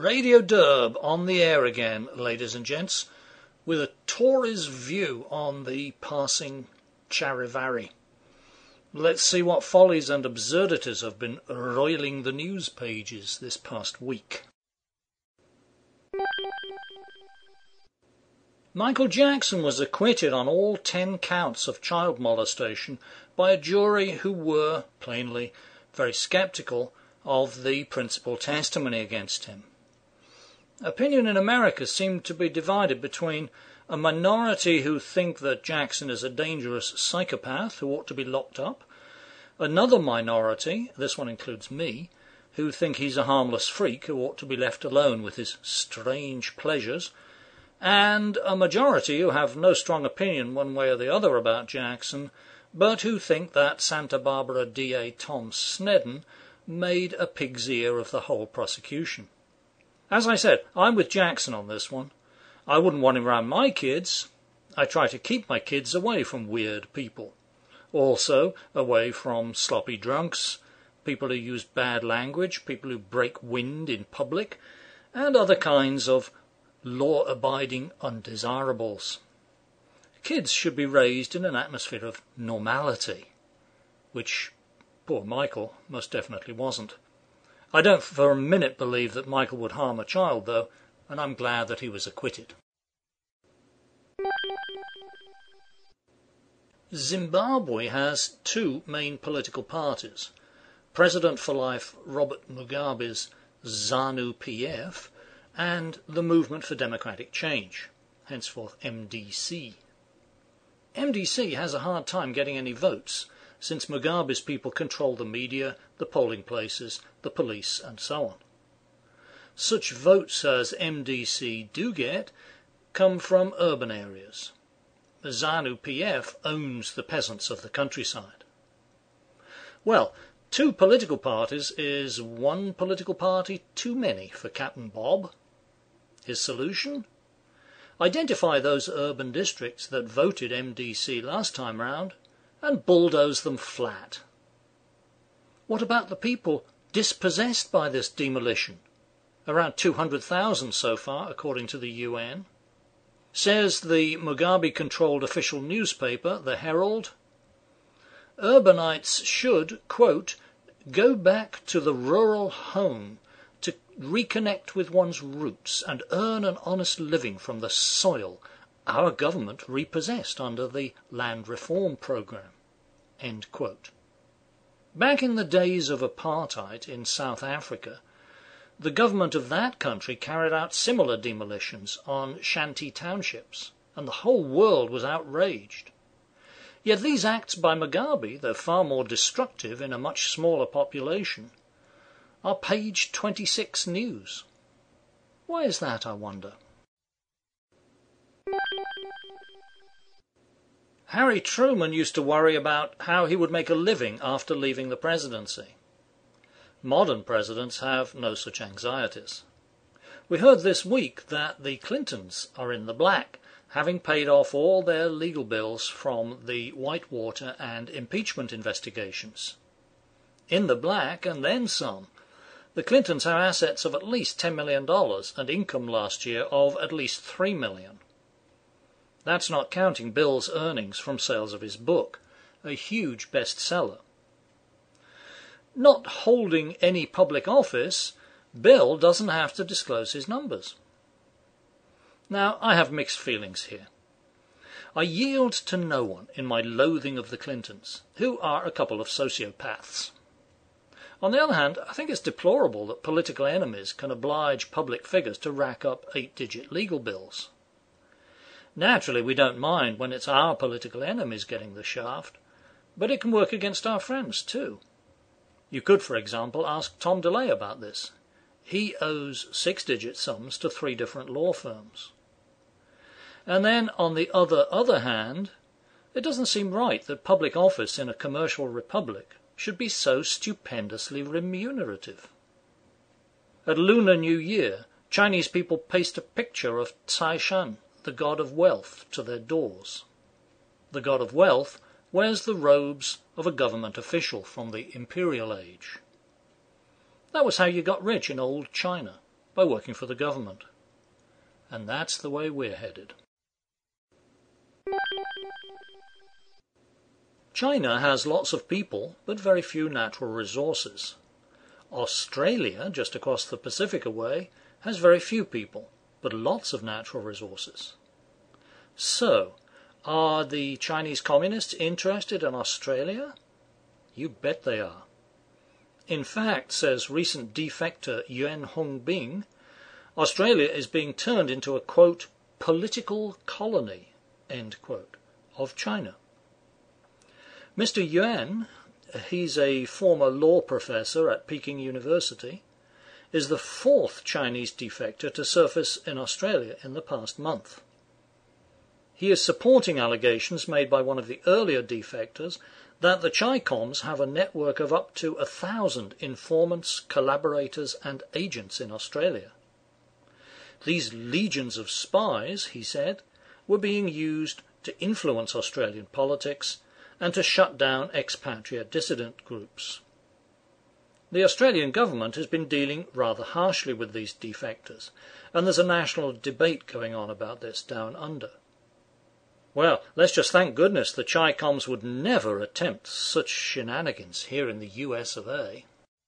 Radio Derb on the air again, ladies and gents, with a Tory's view on the passing Charivari. Let's see what follies and absurdities have been roiling the news pages this past week. Michael Jackson was acquitted on all 10 counts of child molestation by a jury who were, plainly, very sceptical of the principal testimony against him. Opinion in America seemed to be divided between a minority who think that Jackson is a dangerous psychopath who ought to be locked up, another minority, this one includes me, who think he's a harmless freak who ought to be left alone with his strange pleasures, and a majority who have no strong opinion one way or the other about Jackson, but who think that Santa Barbara DA Tom Sneddon made a pig's ear of the whole prosecution. As I said, I'm with Jackson on this one. I wouldn't want him around my kids. I try to keep my kids away from weird people. Also, away from sloppy drunks, people who use bad language, people who break wind in public, and other kinds of law-abiding undesirables. Kids should be raised in an atmosphere of normality, which poor Michael most definitely wasn't. I don't for a minute believe that Michael would harm a child, though, and I'm glad that he was acquitted. Zimbabwe has 2 main political parties. President for Life Robert Mugabe's ZANU-PF and the Movement for Democratic Change, henceforth MDC. MDC has a hard time getting any votes, since Mugabe's people control the media, the polling places, the police, and so on. Such votes as MDC do get come from urban areas. ZANU-PF owns the peasants of the countryside. Well, 2 political parties is 1 political party too many for Captain Bob. His solution? Identify those urban districts that voted MDC last time round and bulldoze them flat. What about the people dispossessed by this demolition? Around 200,000 so far, according to the UN. Says the Mugabe-controlled official newspaper, The Herald, urbanites should, quote, go back to the rural home to reconnect with one's roots and earn an honest living from the soil our government repossessed under the Land Reform Programme, end quote. Back in the days of apartheid in South Africa, the government of that country carried out similar demolitions on shanty townships, and the whole world was outraged. Yet these acts by Mugabe, though far more destructive in a much smaller population, are page 26 news. Why is that, I wonder? Harry Truman used to worry about how he would make a living after leaving the presidency. Modern presidents have no such anxieties. We heard this week that the Clintons are in the black, having paid off all their legal bills from the Whitewater and impeachment investigations. In the black, and then some. The Clintons have assets of at least $10 million and income last year of at least $3 million. That's not counting Bill's earnings from sales of his book, a huge bestseller. Not holding any public office, Bill doesn't have to disclose his numbers. Now, I have mixed feelings here. I yield to no one in my loathing of the Clintons, who are a couple of sociopaths. On the other hand, I think it's deplorable that political enemies can oblige public figures to rack up 8-digit legal bills. Naturally, we don't mind when it's our political enemies getting the shaft, but it can work against our friends too. You could, for example, ask Tom DeLay about this. He owes 6-digit sums to 3 different law firms. And then, on the other hand, it doesn't seem right that public office in a commercial republic should be so stupendously remunerative. At Lunar New Year, Chinese people paste a picture of Cai Shan, the god of wealth, to their doors. The god of wealth wears the robes of a government official from the imperial age. That was how you got rich in old China. by working for the government. And that's the way we're headed. China has lots of people, but very few natural resources. Australia, just across the Pacific away, has very few people, but lots of natural resources. So, are the Chinese communists interested in Australia? You bet they are. In fact, says recent defector Yuan Hongbing, Australia is being turned into a, quote, political colony, end quote, of China. Mr. Yuan, he's a former law professor at Peking University, is the fourth Chinese defector to surface in Australia in the past month. He is supporting allegations made by one of the earlier defectors that the Chi-Coms have a network of up to 1,000 informants, collaborators and agents in Australia. These legions of spies, he said, were being used to influence Australian politics and to shut down expatriate dissident groups. The Australian government has been dealing rather harshly with these defectors, and there's a national debate going on about this down under. Well, let's just thank goodness the Chi-Coms would never attempt such shenanigans here in the US of A.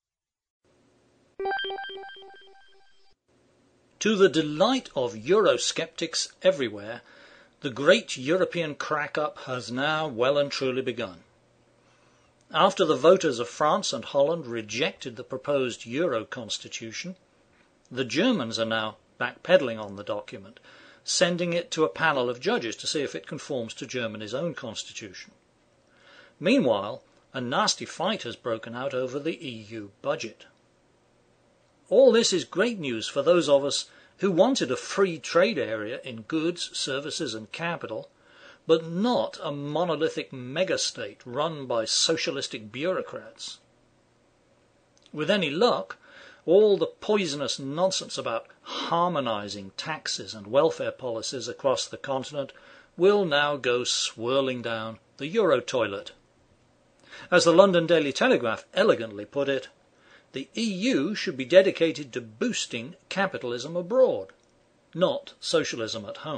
To the delight of Eurosceptics everywhere, the great European crack-up has now well and truly begun. After the voters of France and Holland rejected the proposed Euro constitution, the Germans are now backpedaling on the document, sending it to a panel of judges to see if it conforms to Germany's own constitution. Meanwhile, a nasty fight has broken out over the EU budget. All this is great news for those of us who wanted a free trade area in goods, services and capital, but not a monolithic megastate run by socialistic bureaucrats. With any luck, all the poisonous nonsense about harmonizing taxes and welfare policies across the continent will now go swirling down the Euro toilet. As the London Daily Telegraph elegantly put it, the EU should be dedicated to boosting capitalism abroad, not socialism at home.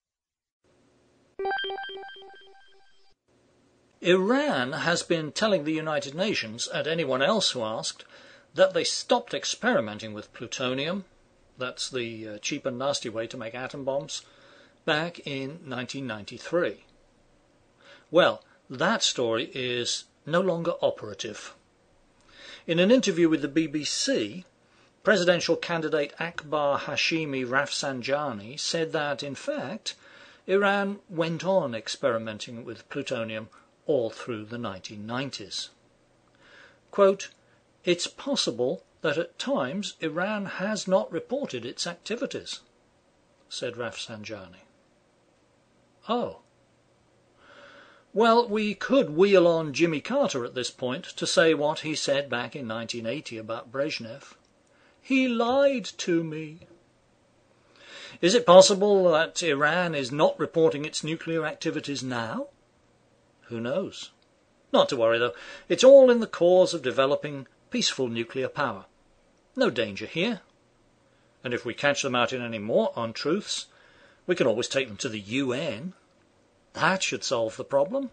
Iran has been telling the United Nations, and anyone else who asked, that they stopped experimenting with plutonium, that's the cheap and nasty way to make atom bombs, back in 1993. Well, that story is no longer operative. In an interview with the BBC, presidential candidate Akbar Hashemi Rafsanjani said that, in fact, Iran went on experimenting with plutonium all through the 1990s. Quote, "It's possible that at times Iran has not reported its activities," said Rafsanjani. Oh. Well, we could wheel on Jimmy Carter at this point to say what he said back in 1980 about Brezhnev. He lied to me. Is it possible that Iran is not reporting its nuclear activities now? Who knows? Not to worry, though. It's all in the cause of developing peaceful nuclear power. No danger here. And if we catch them out in any more untruths, we can always take them to the UN. That should solve the problem.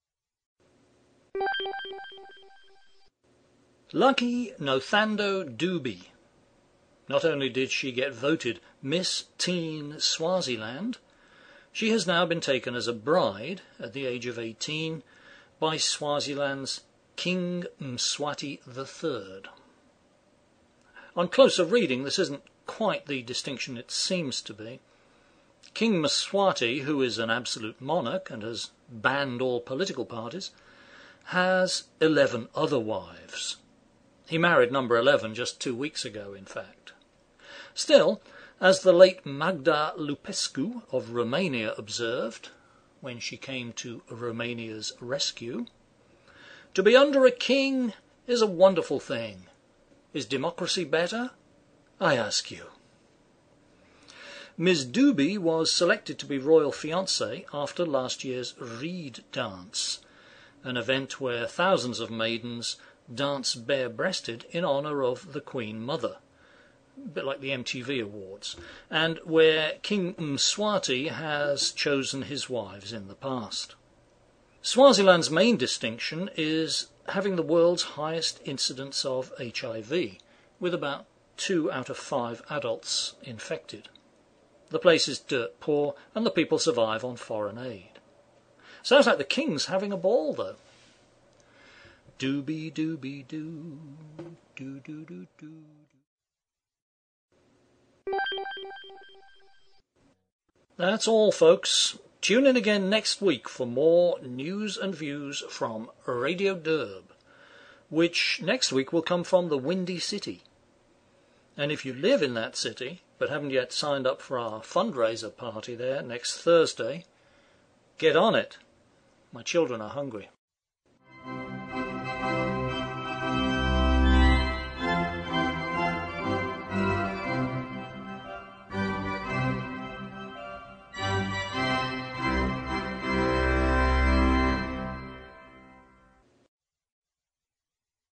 Lucky Nothando Dube. Not only did she get voted Miss Teen Swaziland, she has now been taken as a bride at the age of 18 by Swaziland's King Mswati III. On closer reading, this isn't quite the distinction it seems to be. King Mswati, who is an absolute monarch and has banned all political parties, has 11 other wives. He married number 11 just 2 weeks ago, in fact. Still, as the late Magda Lupescu of Romania observed, when she came to Romania's rescue, to be under a king is a wonderful thing. Is democracy better? I ask you. Ms. Dube was selected to be royal fiancée after last year's Reed Dance, an event where thousands of maidens dance bare-breasted in honour of the Queen Mother, a bit like the MTV Awards, and where King Mswati has chosen his wives in the past. Swaziland's main distinction is having the world's highest incidence of HIV, with about 2 out of 5 adults infected. The place is dirt poor, and the people survive on foreign aid. Sounds like the King's having a ball, though. Doobie doobie doo, doo doo doo doo. That's all, folks. Tune in again next week for more news and views from Radio Derb, which next week will come from the Windy City. And if you live in that city, but haven't yet signed up for our fundraiser party there next Thursday, get on it. My children are hungry.